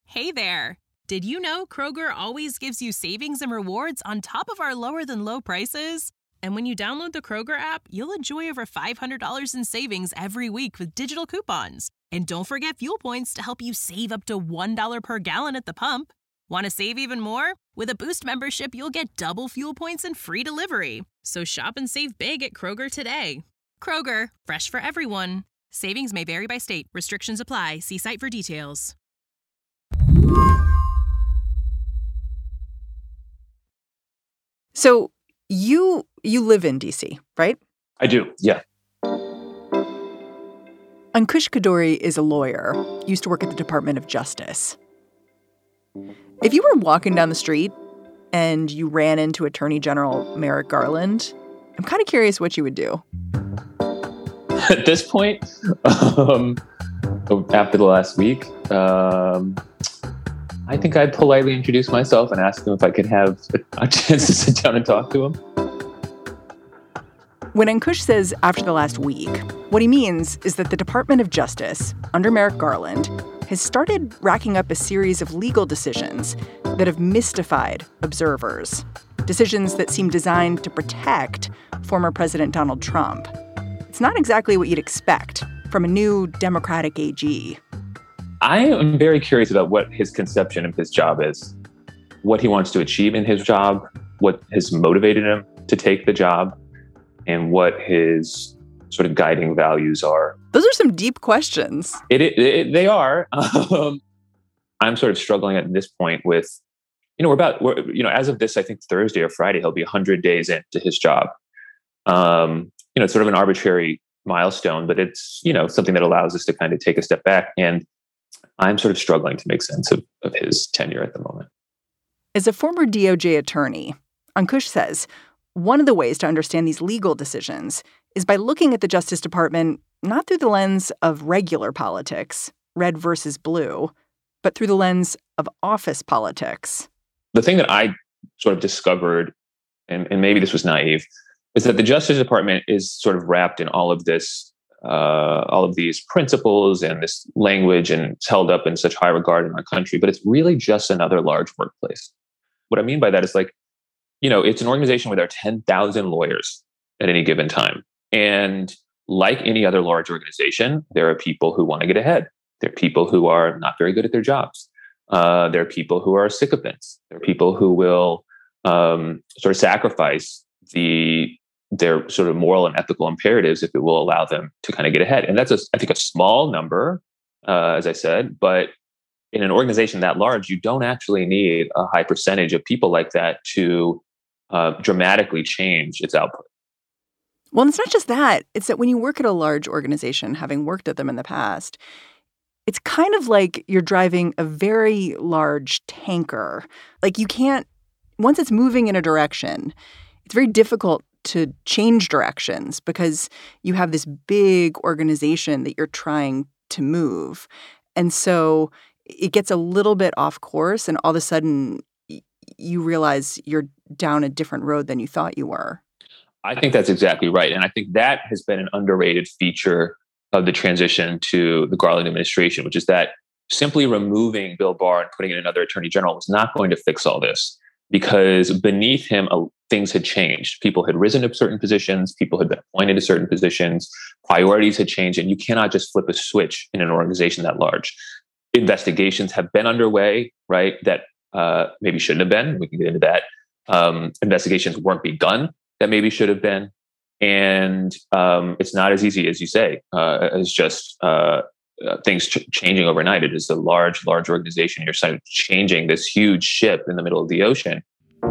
Hey there! Did you know Kroger always gives you savings and rewards on top of our lower-than-low prices? And when you download the Kroger app, you'll enjoy over $500 in savings every week with digital coupons. And don't forget fuel points to help you save up to $1 per gallon at the pump. Want to save even more? With a Boost membership, you'll get double fuel points and free delivery. So shop and save big at Kroger today. Kroger, fresh for everyone. Savings may vary by state. Restrictions apply. See site for details. So you live in D.C., right? I do, yeah. Ankush Khardori is a lawyer, used to work at the Department of Justice. If you were walking down the street and you ran into Attorney General Merrick Garland, I'm kind of curious what you would do. At this point, after the last week, I think I'd politely introduce myself and ask him if I could have a chance to sit down and talk to him. When Ankush says after the last week, what he means is that the Department of Justice, under Merrick Garland, has started racking up a series of legal decisions that have mystified observers. Decisions that seem designed to protect former President Donald Trump. It's not exactly what you'd expect from a new Democratic AG. I am very curious about what his conception of his job is, what he wants to achieve in his job, what has motivated him to take the job, and what his sort of guiding values are. Those are some deep questions. They are. I'm sort of struggling at this point with, as of this, I think Thursday or Friday, he'll be 100 days into his job. It's sort of an arbitrary milestone, but it's, something that allows us to kind of take a step back. And I'm sort of struggling to make sense of his tenure at the moment. As a former DOJ attorney, Ankush says one of the ways to understand these legal decisions is by looking at the Justice Department not through the lens of regular politics, red versus blue, but through the lens of office politics. The thing that I sort of discovered, and maybe this was naive, is that the Justice Department is sort of wrapped in all of this, all of these principles and this language, and it's held up in such high regard in our country, but it's really just another large workplace. What I mean by that is it's an organization where there are 10,000 lawyers at any given time. And like any other large organization, there are people who want to get ahead. There are people who are not very good at their jobs. There are people who are sycophants. There are people who will sort of sacrifice their sort of moral and ethical imperatives if it will allow them to kind of get ahead. And that's, I think, a small number, as I said, but in an organization that large, you don't actually need a high percentage of people like that to dramatically change its output. Well, it's not just that. It's that when you work at a large organization, having worked at them in the past, it's kind of like you're driving a very large tanker. Like you can't, once it's moving in a direction, it's very difficult to change directions because you have this big organization that you're trying to move. And so it gets a little bit off course, and all of a sudden you realize you're down a different road than you thought you were. I think that's exactly right. And I think that has been an underrated feature of the transition to the Garland administration, which is that simply removing Bill Barr and putting in another attorney general was not going to fix all this, because beneath him, things had changed. People had risen to certain positions. People had been appointed to certain positions. Priorities had changed. And you cannot just flip a switch in an organization that large. Investigations have been underway, right, that maybe shouldn't have been. We can get into that. Investigations weren't begun that maybe should have been. And it's not as easy as you say, as just things changing overnight. It is a large organization. You're sort of changing this huge ship in the middle of the ocean.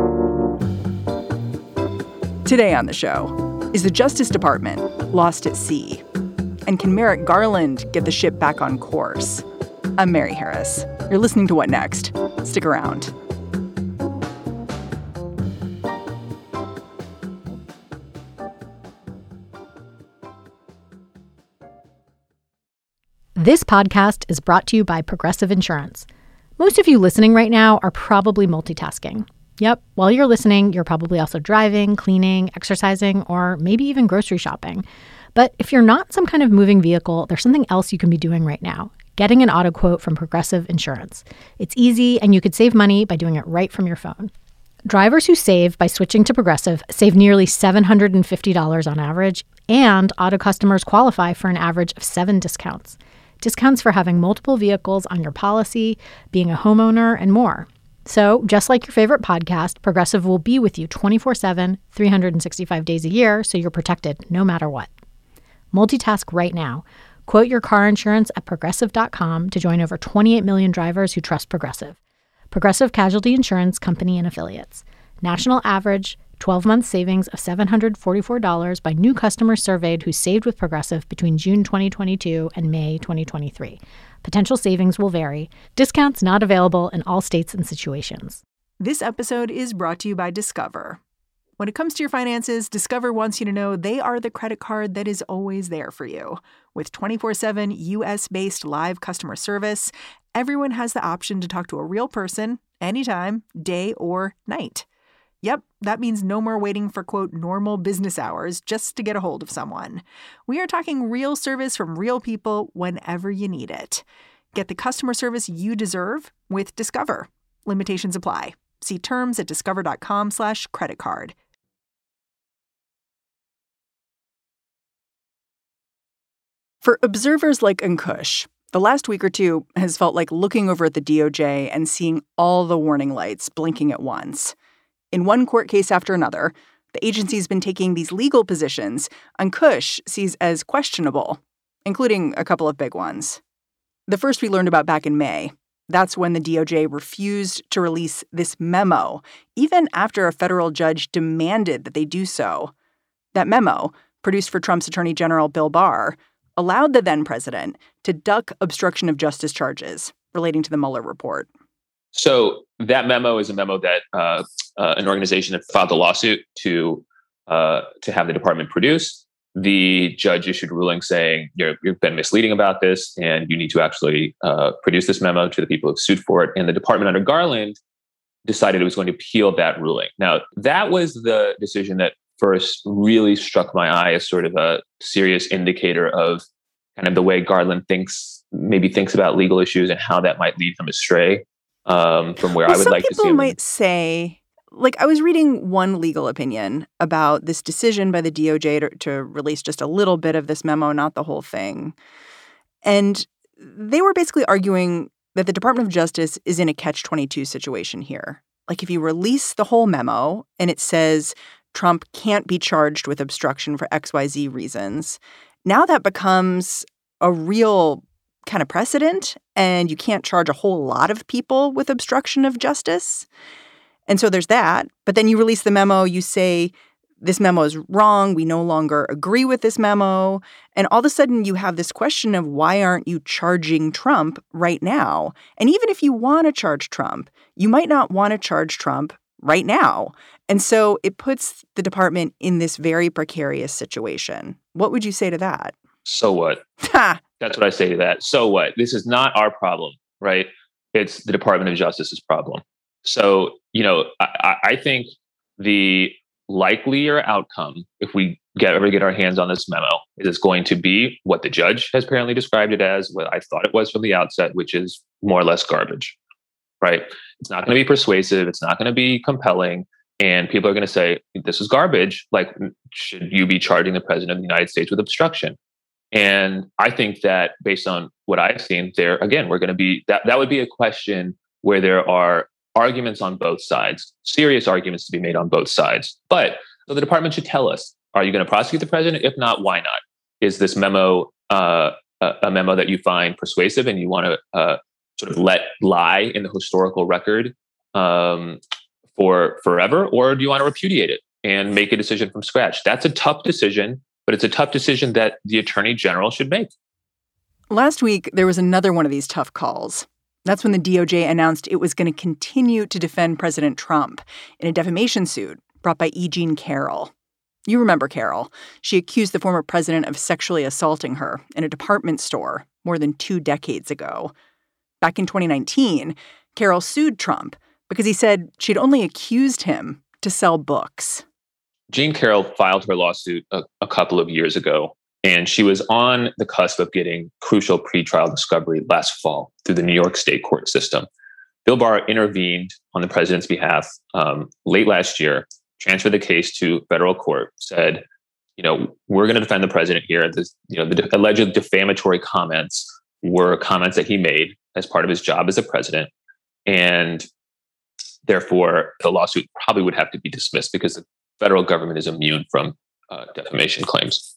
Today on the show, is the Justice Department lost at sea? And can Merrick Garland get the ship back on course? I'm Mary Harris. You're listening to What Next? Stick around. This podcast is brought to you by Progressive Insurance. Most of you listening right now are probably multitasking. Yep, while you're listening, you're probably also driving, cleaning, exercising, or maybe even grocery shopping. But if you're not some kind of moving vehicle, there's something else you can be doing right now. getting an auto quote from Progressive Insurance. It's easy, and you could save money by doing it right from your phone. Drivers who save by switching to Progressive save nearly $750 on average, and auto customers qualify for an average of 7 discounts. Discounts for having multiple vehicles on your policy, being a homeowner, and more. So, just like your favorite podcast, Progressive will be with you 24/7, 365 days a year, so you're protected no matter what. Multitask right now. Quote your car insurance at Progressive.com to join over 28 million drivers who trust Progressive. Progressive Casualty Insurance Company and Affiliates. National average 12-month savings of $744 by new customers surveyed who saved with Progressive between June 2022 and May 2023. Potential savings will vary. Discounts not available in all states and situations. This episode is brought to you by Discover. When it comes to your finances, Discover wants you to know they are the credit card that is always there for you. With 24/7 U.S.-based live customer service, everyone has the option to talk to a real person anytime, day or night. Yep, that means no more waiting for, quote, normal business hours just to get a hold of someone. We are talking real service from real people whenever you need it. Get the customer service you deserve with Discover. Limitations apply. See terms at discover.com/creditcard. For observers like Ankush, the last week or two has felt like looking over at the DOJ and seeing all the warning lights blinking at once. In one court case after another, the agency's been taking these legal positions Ankush sees as questionable, including a couple of big ones. The first we learned about back in May. That's when the DOJ refused to release this memo, even after a federal judge demanded that they do so. That memo, produced for Trump's Attorney General Bill Barr, allowed the then president to duck obstruction of justice charges relating to the Mueller report. So that memo is a memo that an organization had filed a lawsuit to have the department produce. The judge issued a ruling saying you've been misleading about this, and you need to actually produce this memo to the people who've sued for it. And the department under Garland decided it was going to appeal that ruling. Now, that was the decision that first really struck my eye as sort of a serious indicator of kind of the way Garland thinks about legal issues and how that might lead him astray from where I would like to see him. Some people might say, like, I was reading one legal opinion about this decision by the DOJ to release just a little bit of this memo, not the whole thing. And they were basically arguing that the Department of Justice is in a catch-22 situation here. Like, if you release the whole memo and it says Trump can't be charged with obstruction for XYZ reasons, now that becomes a real kind of precedent, and you can't charge a whole lot of people with obstruction of justice. And so there's that. But then you release the memo, you say, this memo is wrong, we no longer agree with this memo. And all of a sudden you have this question of why aren't you charging Trump right now? And even if you want to charge Trump, you might not want to charge Trump right now. And so it puts the department in this very precarious situation. What would you say to that? So what? That's what I say to that. So what? This is not our problem, right? It's the Department of Justice's problem. So, I think the likelier outcome, if we ever get our hands on this memo, is it's going to be what the judge has apparently described it as, what I thought it was from the outset, which is more or less garbage, right? It's not going to be persuasive. It's not going to be compelling. And people are going to say, this is garbage. Like, should you be charging the president of the United States with obstruction? And I think that based on what I've seen there, again, we're going to be that would be a question where there are arguments on both sides, serious arguments to be made on both sides. But so the department should tell us, are you going to prosecute the president? If not, why not? Is this memo a memo that you find persuasive and you want to sort of let lie in the historical record for forever? Or do you want to repudiate it and make a decision from scratch? That's a tough decision, but it's a tough decision that the attorney general should make. Last week, there was another one of these tough calls. That's when the DOJ announced it was going to continue to defend President Trump in a defamation suit brought by E. Jean Carroll. You remember Carroll. She accused the former president of sexually assaulting her in a department store more than 2 decades ago. Back in 2019, Carroll sued Trump because he said she'd only accused him to sell books. Jean Carroll filed her lawsuit a couple of years ago. And she was on the cusp of getting crucial pretrial discovery last fall through the New York State court system. Bill Barr intervened on the president's behalf late last year, transferred the case to federal court, said, we're going to defend the president here. The alleged defamatory comments were comments that he made as part of his job as a president. And therefore, the lawsuit probably would have to be dismissed because the federal government is immune from defamation claims.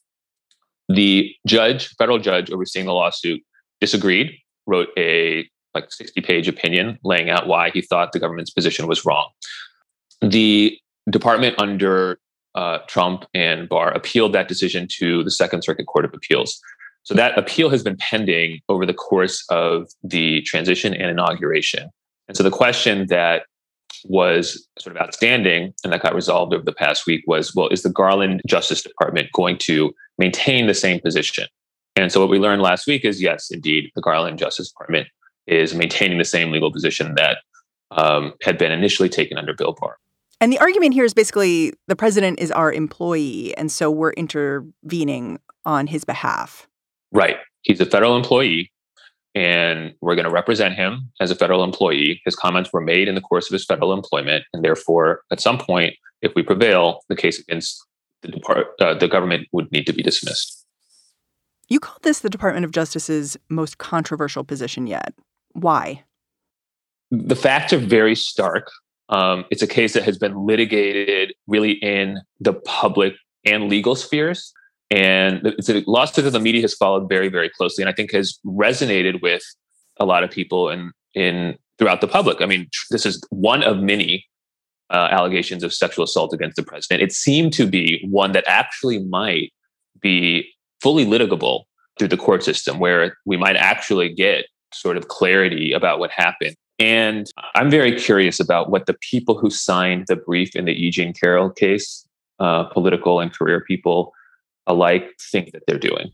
The federal judge overseeing the lawsuit disagreed, wrote a 60-page opinion laying out why he thought the government's position was wrong. The department under Trump and Barr appealed that decision to the Second Circuit Court of Appeals. So that appeal has been pending over the course of the transition and inauguration. And so the question that was sort of outstanding and that got resolved over the past week was, well, is the Garland Justice Department going to maintain the same position? And so what we learned last week is, yes, indeed, the Garland Justice Department is maintaining the same legal position that had been initially taken under Bill Barr. And the argument here is basically the president is our employee, and so we're intervening on his behalf. Right. He's a federal employee, and we're going to represent him as a federal employee. His comments were made in the course of his federal employment, and therefore, at some point, if we prevail, the case against the government would need to be dismissed. You called this the Department of Justice's most controversial position yet. Why? The facts are very stark. It's a case that has been litigated really in the public and legal spheres. And it's a lawsuit that the media has followed very, very closely, and I think has resonated with a lot of people in throughout the public. I mean, this is one of many allegations of sexual assault against the president. It seemed to be one that actually might be fully litigable through the court system, where we might actually get sort of clarity about what happened. And I'm very curious about what the people who signed the brief in the E. Jean Carroll case, political and career people alike, think that they're doing.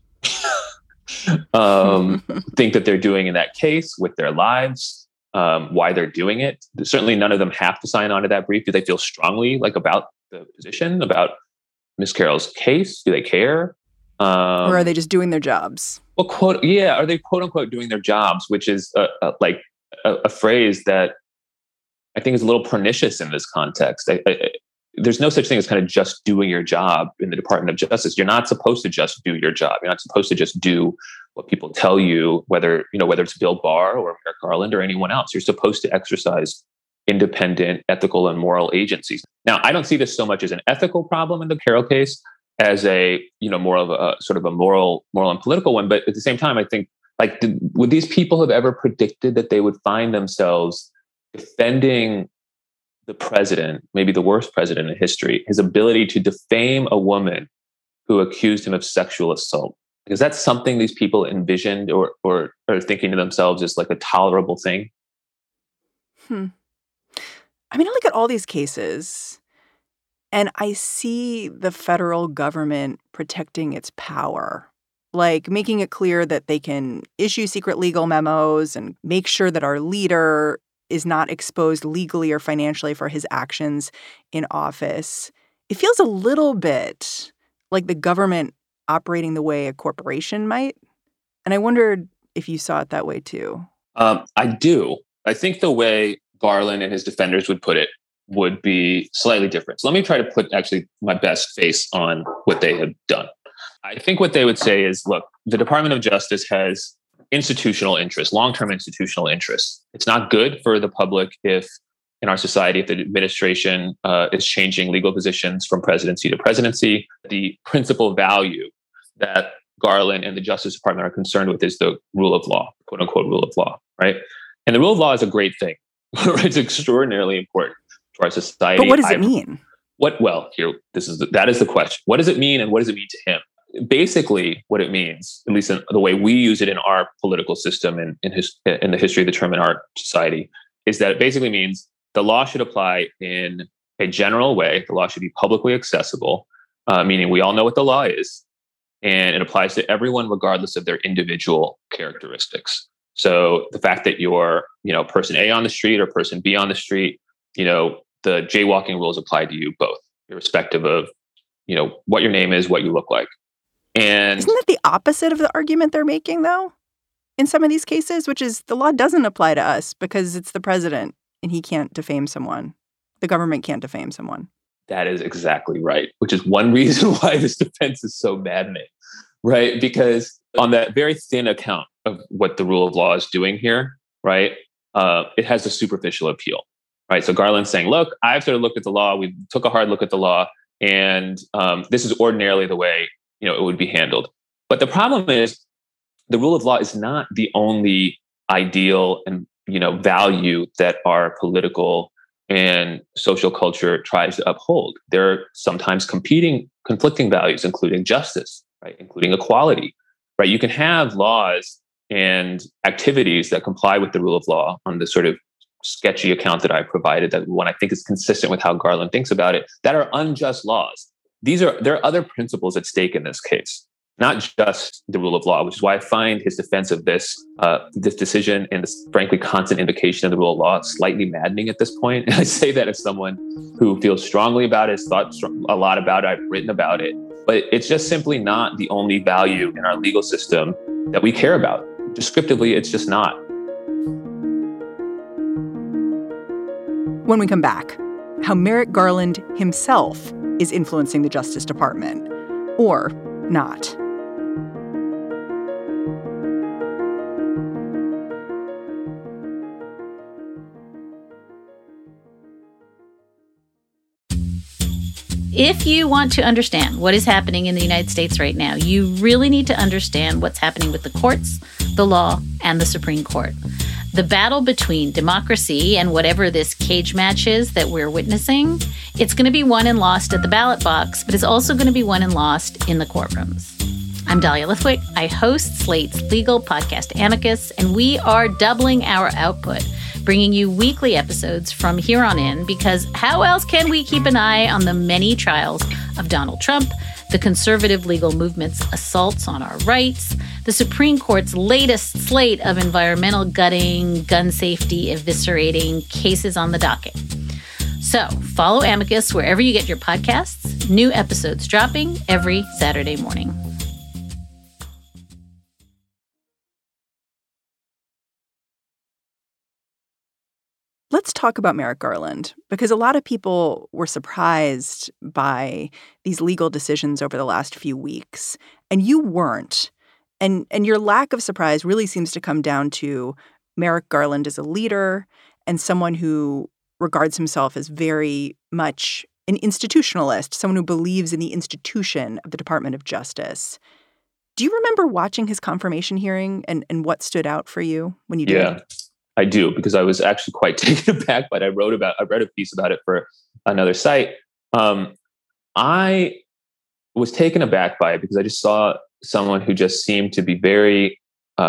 Think that they're doing in that case with their lives, why they're doing it. Certainly none of them have to sign on to that brief. Do they feel strongly about the position, about Ms. Carroll's case? Do they care? Or are they just doing their jobs? Well, are they quote unquote doing their jobs, which is a phrase that I think is a little pernicious in this context. There's no such thing as kind of just doing your job in the Department of Justice. You're not supposed to just do your job. You're not supposed to just do what people tell you, whether it's Bill Barr or Merrick Garland or anyone else. You're supposed to exercise independent, ethical, and moral agencies. Now, I don't see this so much as an ethical problem in the Carroll case as a, more of a sort of a moral and political one. But at the same time, I think, would these people have ever predicted that they would find themselves defending the president, maybe the worst president in history, his ability to defame a woman who accused him of sexual assault? Is that something these people envisioned or are thinking to themselves as a tolerable thing? I mean, I look at all these cases and I see the federal government protecting its power, making it clear that they can issue secret legal memos and make sure that our leader is not exposed legally or financially for his actions in office. It feels a little bit like the government operating the way a corporation might. And I wondered if you saw it that way too. I do. I think the way Garland and his defenders would put it would be slightly different. So let me try to put actually my best face on what they have done. I think what they would say is, look, the Department of Justice has institutional interests, long-term institutional interests. It's not good for the public if in our society, if the administration is changing legal positions from presidency to presidency. The principal value that Garland and the Justice Department are concerned with is the rule of law, quote unquote, rule of law, right? And the rule of law is a great thing. It's extraordinarily important to our society. But what does it mean? That is the question. What does it mean, and what does it mean to him? Basically, what it means, at least in the way we use it in our political system and in the history of the term in our society, is that it basically means the law should apply in a general way. The law should be publicly accessible, meaning we all know what the law is, and it applies to everyone regardless of their individual characteristics. So the fact that you're, person A on the street or person B on the street, the jaywalking rules apply to you both, irrespective of, what your name is, what you look like. And isn't that the opposite of the argument they're making, though, in some of these cases, which is the law doesn't apply to us because it's the president and he can't defame someone. The government can't defame someone. That is exactly right, which is one reason why this defense is so maddening, right? Because on that very thin account of what the rule of law is doing here, right, it has a superficial appeal, right? So Garland's saying, look, I've sort of looked at the law. We took a hard look at the law, and this is ordinarily the way it would be handled. But the problem is the rule of law is not the only ideal and value that our political and social culture tries to uphold. There are sometimes conflicting values, including justice, right? Including equality, right? You can have laws and activities that comply with the rule of law on the sort of sketchy account that I provided, that one I think is consistent with how Garland thinks about it, that are unjust laws. There are other principles at stake in this case, not just the rule of law, which is why I find his defense of this decision and this, frankly, constant invocation of the rule of law slightly maddening at this point. And I say that as someone who feels strongly about it, has thought a lot about it, I've written about it, but it's just simply not the only value in our legal system that we care about. Descriptively, it's just not. When we come back, how Merrick Garland himself is influencing the Justice Department, or not. If you want to understand what is happening in the United States right now, you really need to understand what's happening with the courts, the law, and the Supreme Court. The battle between democracy and whatever this cage match is that we're witnessing, it's going to be won and lost at the ballot box, but it's also going to be won and lost in the courtrooms. I'm Dahlia Lithwick. I host Slate's legal podcast Amicus, and we are doubling our output, bringing you weekly episodes from here on in, because how else can we keep an eye on the many trials of Donald Trump, the conservative legal movement's assaults on our rights, the Supreme Court's latest slate of environmental gutting, gun safety eviscerating cases on the docket. So follow Amicus wherever you get your podcasts. New episodes dropping every Saturday morning. Let's talk about Merrick Garland, because a lot of people were surprised by these legal decisions over the last few weeks, and you weren't. And your lack of surprise really seems to come down to Merrick Garland as a leader and someone who regards himself as very much an institutionalist, someone who believes in the institution of the Department of Justice. Do you remember watching his confirmation hearing and what stood out for you when you did? Yeah, I do, because I was actually quite taken aback by it. I read a piece about it for another site. I was taken aback by it because I just saw someone who just seemed to be very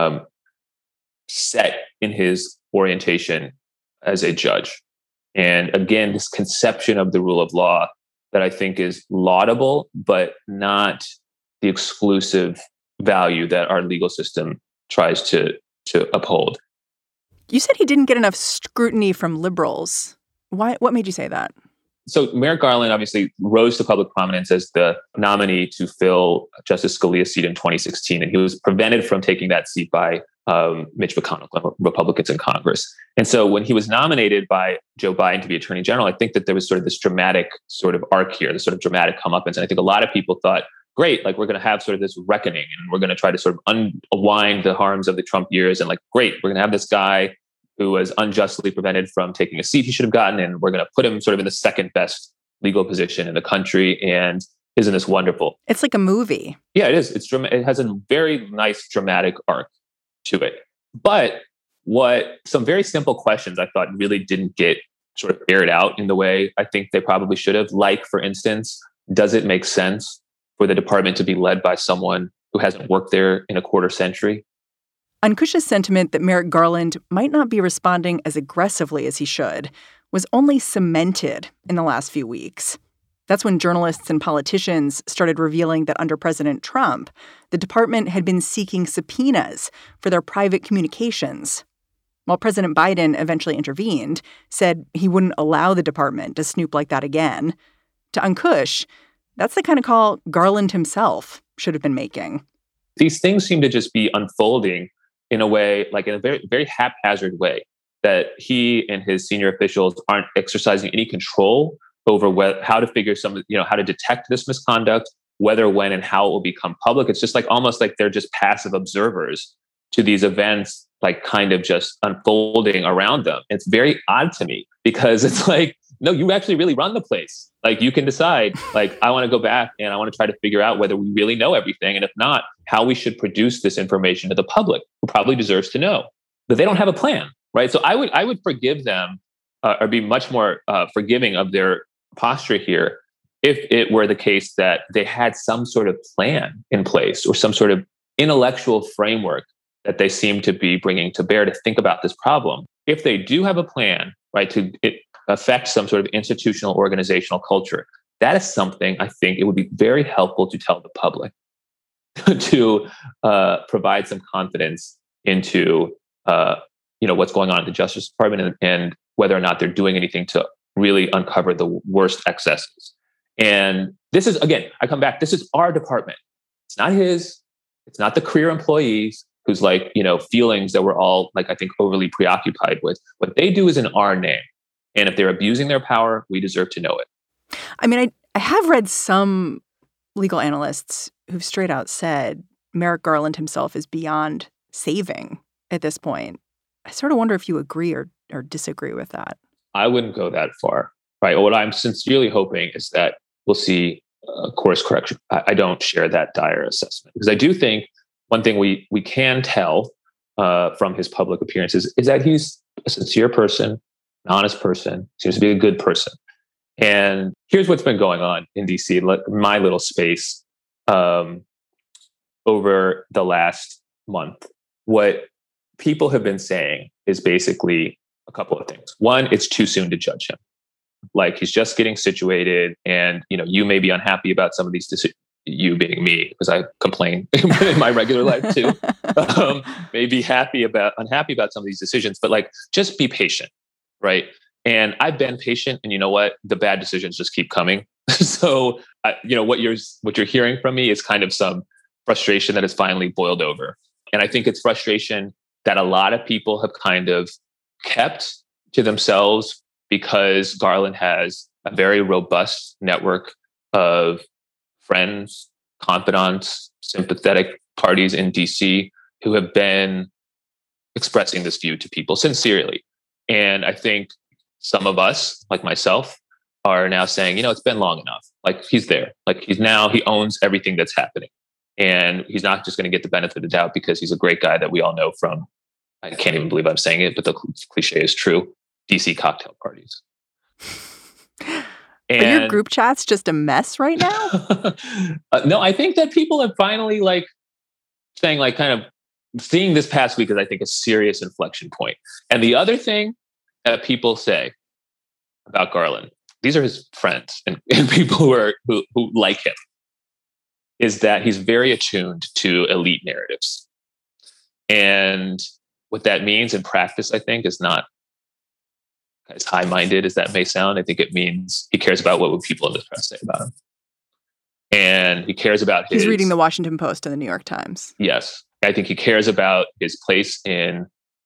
set in his orientation as a judge. And again, this conception of the rule of law that I think is laudable, but not the exclusive value that our legal system tries to uphold. You said he didn't get enough scrutiny from liberals. Why? What made you say that? So Merrick Garland obviously rose to public prominence as the nominee to fill Justice Scalia's seat in 2016, and he was prevented from taking that seat by Mitch McConnell, Republicans in Congress. And so when he was nominated by Joe Biden to be Attorney General, I think that there was sort of this dramatic sort of arc here, this sort of dramatic comeuppance. And I think a lot of people thought, great, like we're going to have sort of this reckoning, and we're going to try to sort of unwind the harms of the Trump years, and like, great, we're going to have this guy who was unjustly prevented from taking a seat he should have gotten, and we're going to put him sort of in the second best legal position in the country. And isn't this wonderful? It's like a movie. Yeah, it is. It has a very nice dramatic arc to it. But some very simple questions I thought really didn't get sort of aired out in the way I think they probably should have. Like, for instance, does it make sense for the department to be led by someone who hasn't worked there in a quarter century? Ankush's sentiment that Merrick Garland might not be responding as aggressively as he should was only cemented in the last few weeks. That's when journalists and politicians started revealing that under President Trump, the department had been seeking subpoenas for their private communications. While President Biden eventually intervened, said he wouldn't allow the department to snoop like that again. To Ankush, That's the kind of call Garland himself should have been making. These things seem to just be unfolding in a way, like in a very, very haphazard way, that he and his senior officials aren't exercising any control over how to figure how to detect this misconduct, whether, when, and how it will become public. It's just like almost like they're just passive observers to these events, like kind of just unfolding around them. It's very odd to me because it's like, no, you actually really run the place. Like you can decide, like, I want to go back and I want to try to figure out whether we really know everything. And if not, how we should produce this information to the public who probably deserves to know. But they don't have a plan, right? So I would forgive them or be much more forgiving of their posture here if it were the case that they had some sort of plan in place or some sort of intellectual framework that they seem to be bringing to bear to think about this problem. If they do have a plan, right, to affect some sort of institutional organizational culture, that is something I think it would be very helpful to tell the public to provide some confidence into what's going on at the Justice Department and whether or not they're doing anything to really uncover the worst excesses. And this is, again, I come back, this is our department. It's not his. It's not the career employees whose feelings that we're all I think overly preoccupied with. What they do is in our name. And if they're abusing their power, we deserve to know it. I mean, I have read some legal analysts who've straight out said Merrick Garland himself is beyond saving at this point. I sort of wonder if you agree or disagree with that. I wouldn't go that far, right? What I'm sincerely hoping is that we'll see course correction. I don't share that dire assessment because I do think one thing we can tell from his public appearances is that he's a sincere person, an honest person, seems to be a good person. And here's what's been going on in DC, my little space, over the last month. What people have been saying is basically a couple of things. One, it's too soon to judge him. Like he's just getting situated, and you may be unhappy about some of these decisions. You being me, because I complain in my regular life too. May be unhappy about some of these decisions, but just be patient, right? And I've been patient, and you know what? The bad decisions just keep coming. So what you're hearing from me is kind of some frustration that has finally boiled over, and I think it's frustration that a lot of people have kind of kept to themselves because Garland has a very robust network of friends, confidants, sympathetic parties in DC who have been expressing this view to people sincerely. And I think some of us, like myself, are now saying, it's been long enough. Like he's there. Like he owns everything that's happening. And he's not just going to get the benefit of the doubt because he's a great guy that we all know from, I can't even believe I'm saying it, but the cliche is true, DC cocktail parties. And are your group chats just a mess right now? No, I think that people have finally saying kind of seeing this past week as I think a serious inflection point. And the other thing that people say about Garland, these are his friends and people who like him, is that he's very attuned to elite narratives. And what that means in practice, I think, is not as high-minded as that may sound. I think it means he cares about what would people in the press say about him. And he cares about He's reading the Washington Post and the New York Times. Yes. I think he cares about his place in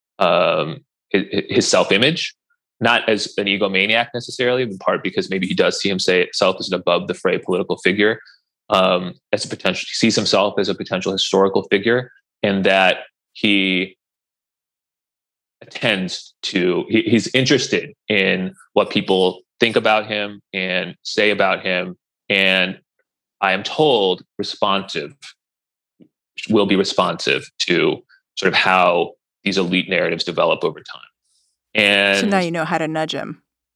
his self-image, not as an egomaniac necessarily, in part because maybe he does see himself as an above the fray political figure, as a potential, he sees himself as a potential historical figure, and that he he's interested in what people think about him and say about him. And I am told will be responsive to sort of how these elite narratives develop over time. And so now you know how to nudge him.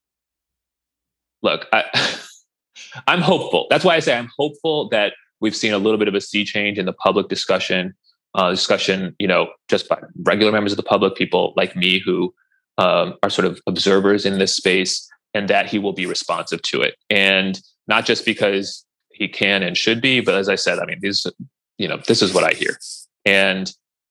Look, I'm hopeful. That's why I say I'm hopeful that we've seen a little bit of a sea change in the public discussion, just by regular members of the public, people like me who are sort of observers in this space, and that he will be responsive to it. And not just because he can and should be, but as I said, I mean, this is what I hear. And,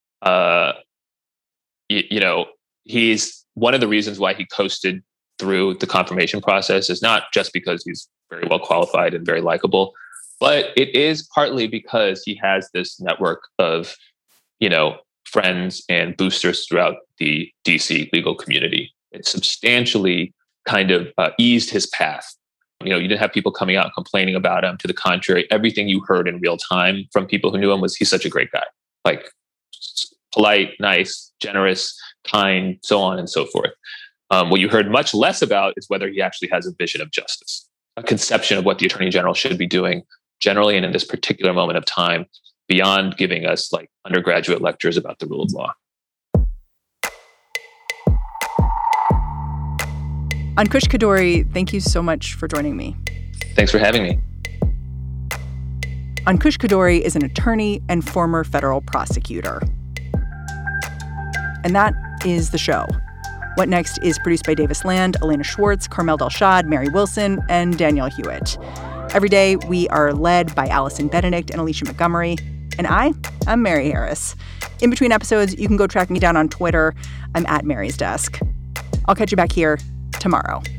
he's one of the reasons why he coasted through the confirmation process is not just because he's very well qualified and very likable, But it is partly because he has this network of, friends and boosters throughout the DC legal community. It substantially kind of eased his path. You didn't have people coming out and complaining about him. To the contrary, everything you heard in real time from people who knew him was he's such a great guy, like polite, nice, generous, kind, so on and so forth. What you heard much less about is whether he actually has a vision of justice, a conception of what the Attorney General should be doing generally and in this particular moment of time, beyond giving us like undergraduate lectures about the rule of law. Ankush Khardori, thank you so much for joining me. Thanks for having me. Ankush Khardori is an attorney and former federal prosecutor. And that is the show. What Next is produced by Davis Land, Elena Schwartz, Carmel Delshad, Mary Wilson, and Danielle Hewitt. Every day, we are led by Allison Benedict and Alicia Montgomery. And I'm Mary Harris. In between episodes, you can go track me down on Twitter. I'm at Mary's Desk. I'll catch you back here tomorrow.